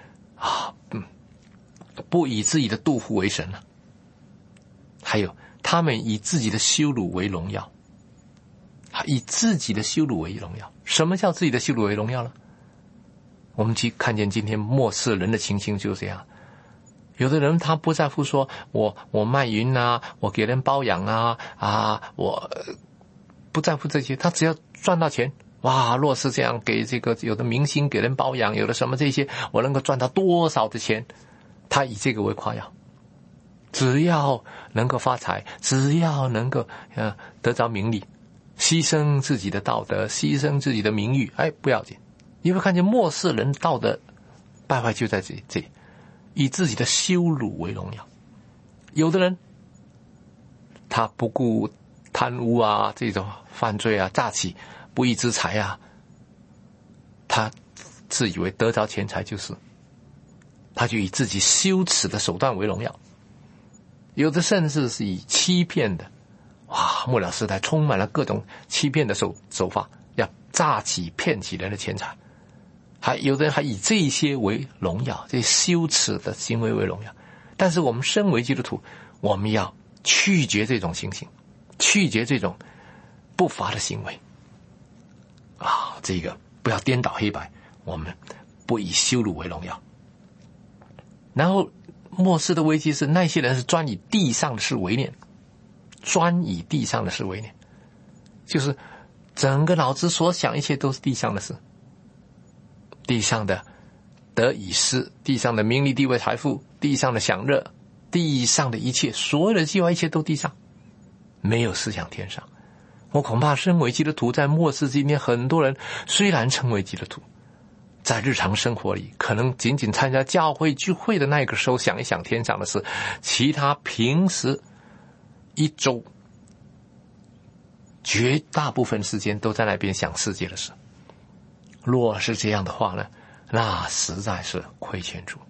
[SPEAKER 9] 不以自己的肚腹为神了。还有他们以自己的羞辱为荣耀，以自己的羞辱为荣耀。什么叫自己的羞辱为荣耀呢？我们去看见今天末世人的情形就是这样。有的人他不在乎说我卖淫我给人包养我不在乎这些，他只要赚到钱，若是这样给这个有的明星给人包养，有的什么这些，我能够赚到多少的钱，他以这个为夸耀。只要能够发财，只要能够得着名利，牺牲自己的道德，牺牲自己的名誉，不要紧。你会看见末世人道德败坏就在这里，以自己的羞辱为荣耀。有的人他不顾贪污这种犯罪诈欺不义之财他自以为得着钱财就是他就以自己羞耻的手段为荣耀。有的甚至是以欺骗的，末了时代充满了各种欺骗的手法，要诈欺骗取人的钱财。还有的人还以这些为荣耀，这些羞耻的行为为荣耀。但是我们身为基督徒，我们要拒绝这种情形，拒绝这种不法的行为这个不要颠倒黑白，我们不以羞辱为荣耀。然后末世的危机是那些人是专以地上的事为念，专以地上的事为念，就是整个脑子所想一切都是地上的事，地上的得以失，地上的名利地位财富，地上的享乐，地上的一切，所有的计划一切都地上。 没有思想天上。我恐怕身为基督徒，在末世今天，很多人虽然称为基督徒，在日常生活里可能仅仅参加教会聚会的那个时候想一想天上的事，其他平时一周绝大部分时间都在那边想世界的事。若是这样的话呢，那实在是亏欠主。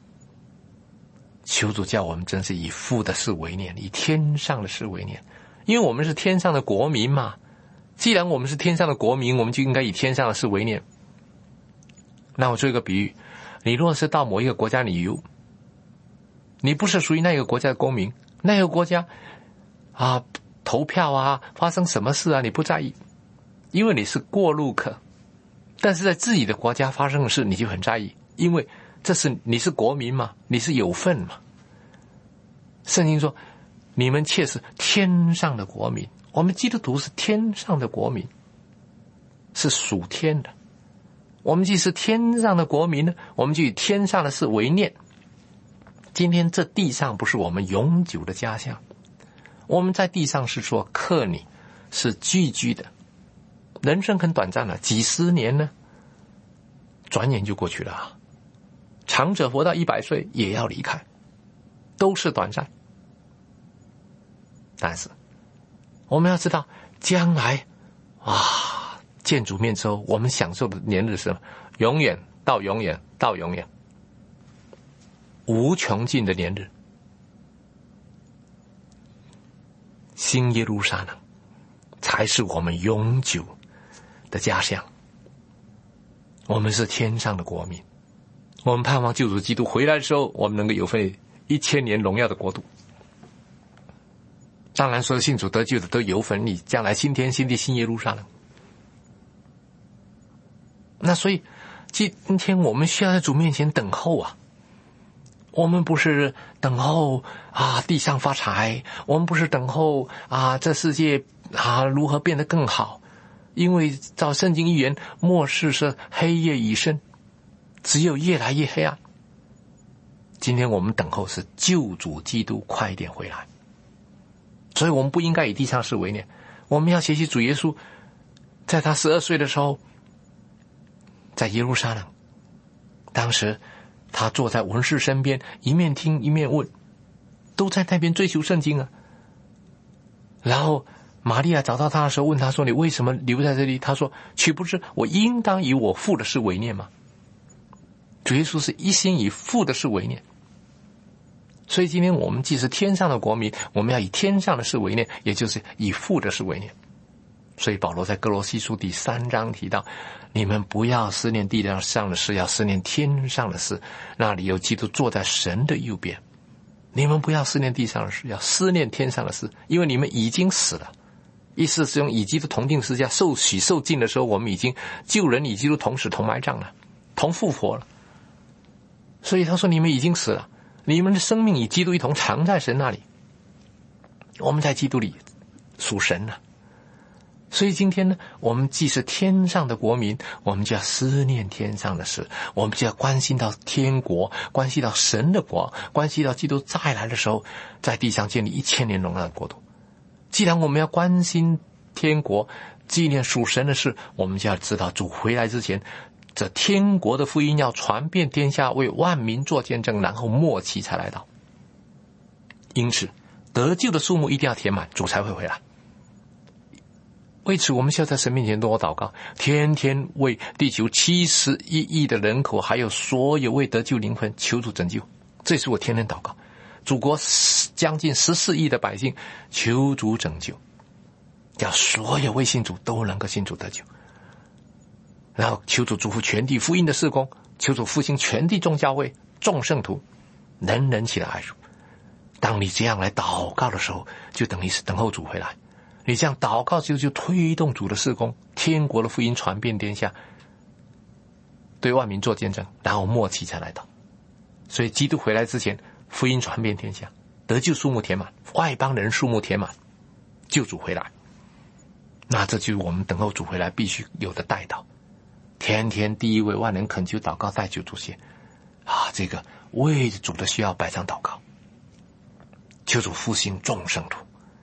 [SPEAKER 9] 求主叫我们真是以父的事为念，以天上的事为念，因为我们是天上的国民嘛。既然我们是天上的国民，我们就应该以天上的事为念。那我做一个比喻，你若是到某一个国家旅游，你不是属于那个国家的公民，那个国家投票啊，发生什么事啊，你不在意，因为你是过路客。但是在自己的国家发生的事，你就很在意，因为你是国民嘛，你是有份嘛。圣经说，你们却是天上的国民。我们基督徒是天上的国民，是属天的。我们既是天上的国民呢，我们就以天上的事为念。今天这地上不是我们永久的家乡，我们在地上是说客旅，是聚居的。人生很短暂了，几十年呢，转眼就过去了。长者活到100岁也要离开，都是短暂。但是我们要知道，将来见主面之后，我们享受的年日是永远到永远到永远，无穷尽的年日。新耶路撒冷才是我们永久的家乡。我们是天上的国民，我们盼望救主基督回来的时候，我们能够有份1000年荣耀的国度。当然，所有信主得救的都有份你将来新天新地新耶路撒冷。那所以今天我们需要在主面前等候啊。我们不是等候地上发财，我们不是等候这世界如何变得更好，因为照圣经预言，末世是黑夜已深，只有越来越黑暗。今天我们等候是救主基督快一点回来，所以我们不应该以地上事为念，我们要学习主耶稣，在他12岁的时候，在耶路撒冷，当时他坐在文士身边，一面听一面问，都在那边追求圣经啊。然后玛利亚找到他的时候，问他说，你为什么留在这里？他说，岂不是我应当以我父的事为念吗？主耶稣是一心以父的事为念。所以今天我们既是天上的国民，我们要以天上的事为念，也就是以父的事为念。所以保罗在哥罗西书第3章提到，你们不要思念地上的事，要思念天上的事，那里有基督坐在神的右边。你们不要思念地上的事，要思念天上的事，因为你们已经死了。意思是用以基督同定十字架受洗受尽的时候，我们已经救人以基督同死同埋葬了，同复活了。所以他说，你们已经死了，你们的生命与基督一同藏在神那里，我们在基督里属神了。所以今天呢，我们既是天上的国民，我们就要思念天上的事，我们就要关心到天国，关系到神的国，关系到基督再来的时候，在地上建立1000年荣耀的国度。既然我们要关心天国，纪念属神的事，我们就要知道主回来之前，这天国的福音要传遍天下，为万民做见证，然后末期才来到。因此得救的数目一定要填满，主才会回来。为此我们需要在神面前多祷告，天天为地球71亿的人口，还有所有未得救灵魂求主拯救。这是我天天祷告。祖国将近14亿的百姓求主拯救，叫所有未信主都能够信主得救。然后求主祝福全地福音的事工，求主复兴全地众教会众圣徒，人人起来爱主。当你这样来祷告的时候，就等于是等候主回来。你这样祷告就推动主的事工，天国的福音传遍天下，对万民做见证，然后末期才来到。所以基督回来之前，福音传遍天下，得救数目填满，外邦人数目填满，救主回来。那这就是我们等候主回来必须有的代祷，天天第一位万人恳求祷告代求主谢这个为主的需要摆上祷告，求主复兴众圣徒，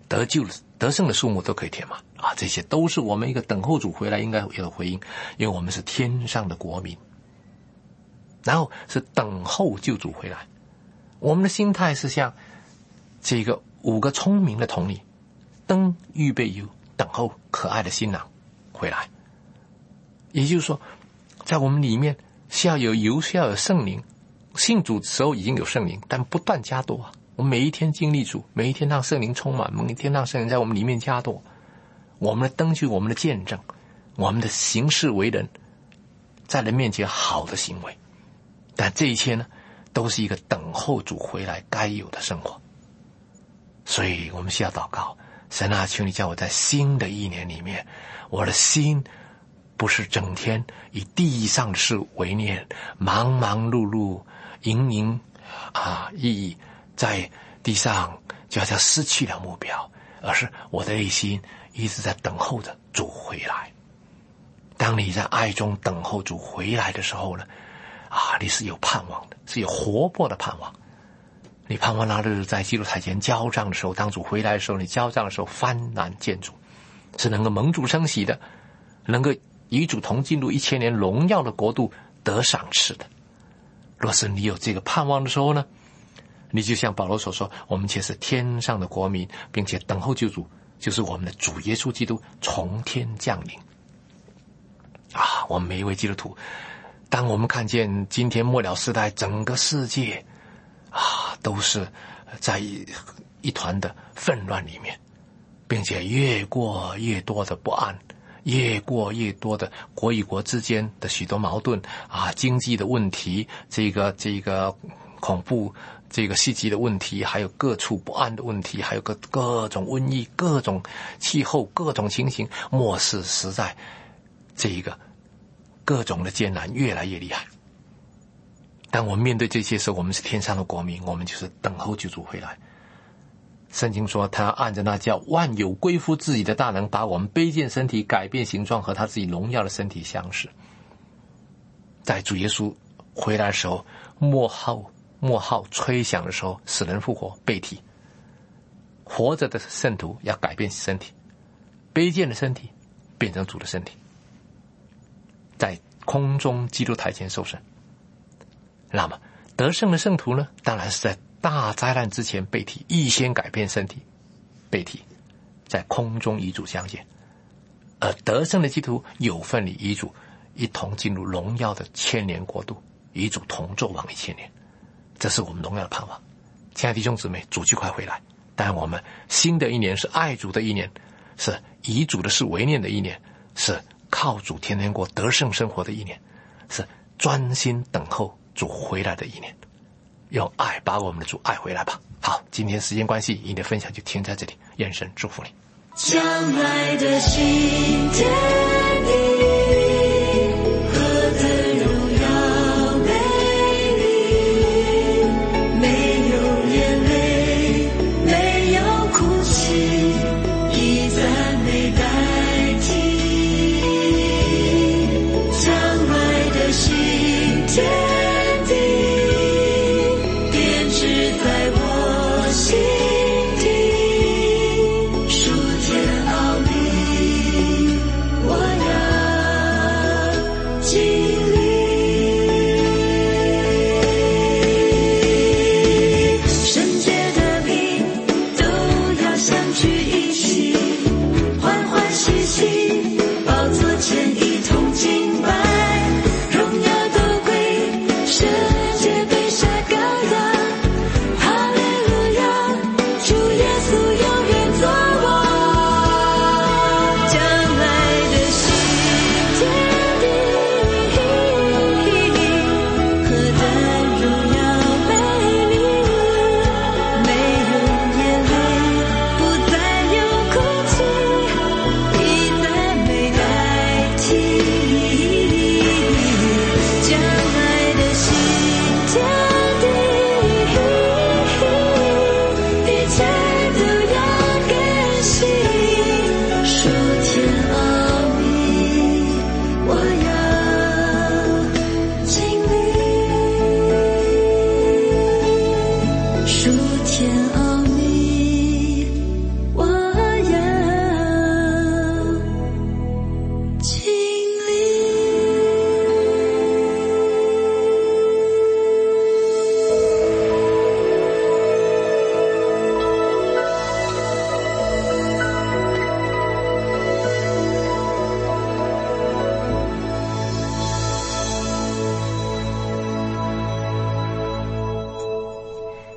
[SPEAKER 9] 得救得胜的数目都可以填满啊！这些都是我们一个等候主回来应该有的回应，因为我们是天上的国民，然后是等候救主回来。我们的心态是像这个5个聪明的童女，灯预备油，等候可爱的新郎回来。也就是说，在我们里面需要有油，需要有圣灵。信主的时候已经有圣灵，但不断加多啊！我们每一天经历主，每一天让圣灵充满，每一天让圣灵在我们里面加多。我们的灯就是我们的见证，我们的行事为人，在人面前好的行为。但这一切呢，都是一个等候主回来该有的生活。所以我们需要祷告，神啊，求你叫我在新的一年里面，我的心不是整天以地上的事为念，忙忙碌碌，营营役役，在地上就好像失去了目标，而是我的内心一直在等候着主回来。当你在爱中等候主回来的时候呢，你是有盼望的，是有活泼的盼望。你盼望那日在基督台前交账的时候，当主回来的时候，你交账的时候幡然见主，是能够蒙主生喜的，能够与主同进入1000年荣耀的国度得赏赐的。若是你有这个盼望的时候呢，你就像保罗所说，我们且是天上的国民，并且等候救主，就是我们的主耶稣基督从天降临。我们每一位基督徒，当我们看见今天末了时代整个世界都是在一团的纷乱里面，并且越过越多的不安，越过越多的国与国之间的许多矛盾经济的问题，这个恐怖这个袭击的问题，还有各处不安的问题，还有各种瘟疫，各种气候，各种情形，末世实在这个各种的艰难越来越厉害。当我们面对这些时候，我们是天上的国民，我们就是等候救主回来。圣经说，他按着那叫万有归附自己的大能，把我们卑贱身体改变形状，和他自己荣耀的身体相似。在主耶稣回来的时候，末号吹响的时候，死人复活，被提。活着的圣徒要改变身体，卑贱的身体变成主的身体，在空中基督台前受审。那么得胜的圣徒呢，当然是在大灾难之前被提，预先改变身体，被提，在空中与主相见。而得胜的基督徒有份与主一同进入荣耀的1000年国度，与主同作王1000年。这是我们荣耀的盼望。亲爱的弟兄姊妹，主就快回来，但我们新的一年是爱主的一年，是以主的事为念的一年，是靠主天天国得胜生活的一年，是专心等候主回来的一年。用爱把我们的主爱回来吧。好，今天时间关系，你的分享就停在这里，愿神祝福你。
[SPEAKER 8] 将来的新天地，何等荣耀美丽，没有眼泪，没有哭泣，以赞美代替。将来的新天地，编织在我心底，数天奥秘，我要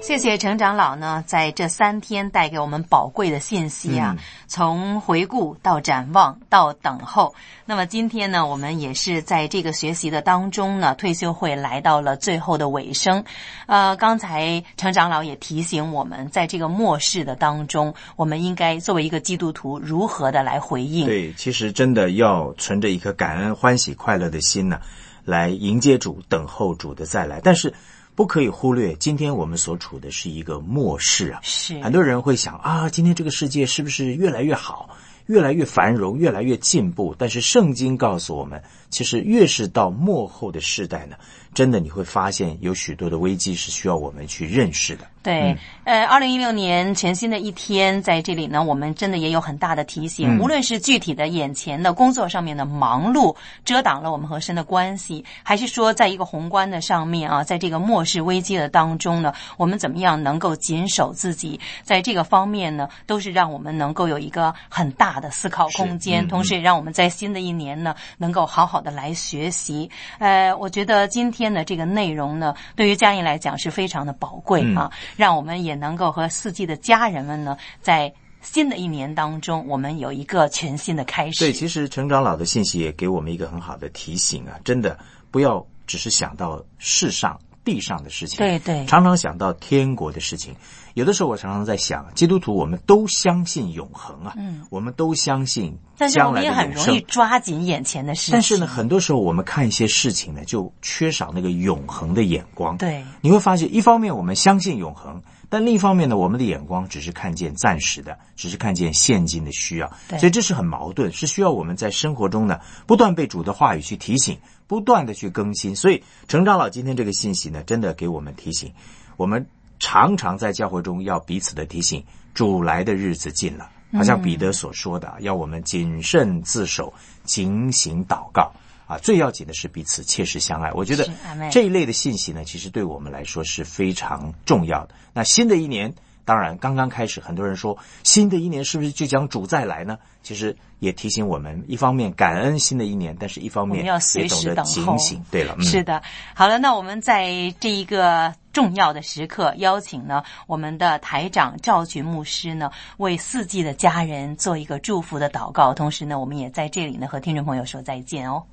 [SPEAKER 2] 谢谢陈长老呢，在这3天带给我们宝贵的信息啊，从回顾到展望到等候。那么今天呢，我们也是在这个学习的当中呢，退休会来到了最后的尾声。刚才陈长老也提醒我们，在这个末世的当中，我们应该作为一个基督徒如何的来回应。
[SPEAKER 1] 对，其实真的要存着一颗感恩、欢喜、快乐的心呢，来迎接主，等候主的再来。但是不可以忽略，今天我们所处的是一个末世啊。
[SPEAKER 2] 是
[SPEAKER 1] 很多人会想啊，今天这个世界是不是越来越好，越来越繁荣，越来越进步？但是圣经告诉我们，其实越是到末后的世代呢，真的你会发现有许多的危机是需要我们去认识的。
[SPEAKER 2] 对，2016年全新的一天，在这里呢，我们真的也有很大的提醒，无论是具体的眼前的工作上面的忙碌遮挡了我们和神的关系，还是说在一个宏观的上面啊，在这个末世危机的当中呢，我们怎么样能够谨守自己，在这个方面呢，都是让我们能够有一个很大的思考空间，同时也让我们在新的一年呢，能够好好的来学习。我觉得今天的这个内容呢，对于佳音来讲是非常的宝贵啊，让我们也能够和四季的家人们呢，在新的一年当中，我们有一个全新的开始。
[SPEAKER 1] 对，其实陈长老的信息也给我们一个很好的提醒啊，真的不要只是想到世上地上的事情，
[SPEAKER 2] 对对，
[SPEAKER 1] 常常想到天国的事情。有的时候我常常在想，基督徒我们都相信永恒啊，我们都相信将来的永生，但是我们也很容易
[SPEAKER 2] 抓紧眼前的事情。
[SPEAKER 1] 但是呢，很多时候我们看一些事情呢，就缺少那个永恒的眼光。
[SPEAKER 2] 对，
[SPEAKER 1] 你会发现，一方面我们相信永恒，但另一方面呢，我们的眼光只是看见暂时的，只是看见现今的需要，所以这是很矛盾，是需要我们在生活中呢，不断被主的话语去提醒，不断的去更新。所以陈长老今天这个信息呢，真的给我们提醒，我们常常在教会中要彼此的提醒，主来的日子近了，好像彼得所说的，要我们谨慎自守，警醒祷告啊，最要紧的是彼此切实相爱。我觉得这一类的信息呢，其实对我们来说是非常重要的。那新的一年当然刚刚开始，很多人说新的一年是不是就将主再来呢？其实也提醒我们，一方面感恩新的一年，但是一方面也懂得警醒。对了，
[SPEAKER 2] 是的。好了，那我们在这一个重要的时刻，邀请呢我们的台长赵群牧师呢，为四季的家人做一个祝福的祷告，同时呢，我们也在这里呢和听众朋友说再见哦。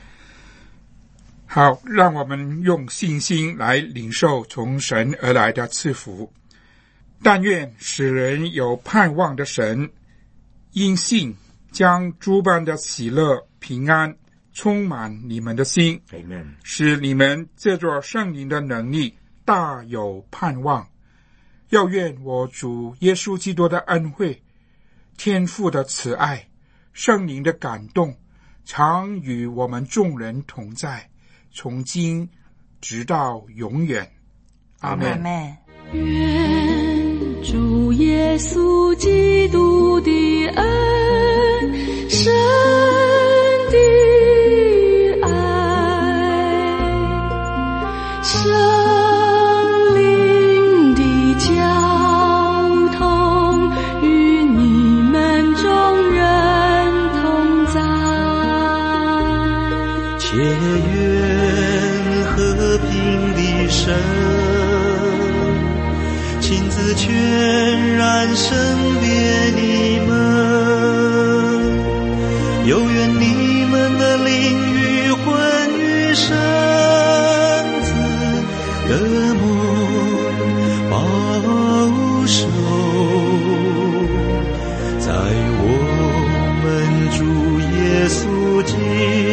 [SPEAKER 3] 好，让我们用信心来领受从神而来的赐福。但愿使人有盼望的神，因信将诸般的喜乐平安充满你们的心，
[SPEAKER 1] Amen，
[SPEAKER 3] 使你们借着圣灵的能力大有盼望。要愿我主耶稣基督的恩惠、天父的慈爱、圣灵的感动，常与我们众人同在，从今直到永远。阿们。
[SPEAKER 6] 愿主耶稣基督的恩，神的爱，圣灵的交通，与你们众人同在。
[SPEAKER 10] 且愿和平的神亲自全然圣别你们，又愿你们的灵与魂与身子的梦保守，在我们主耶稣基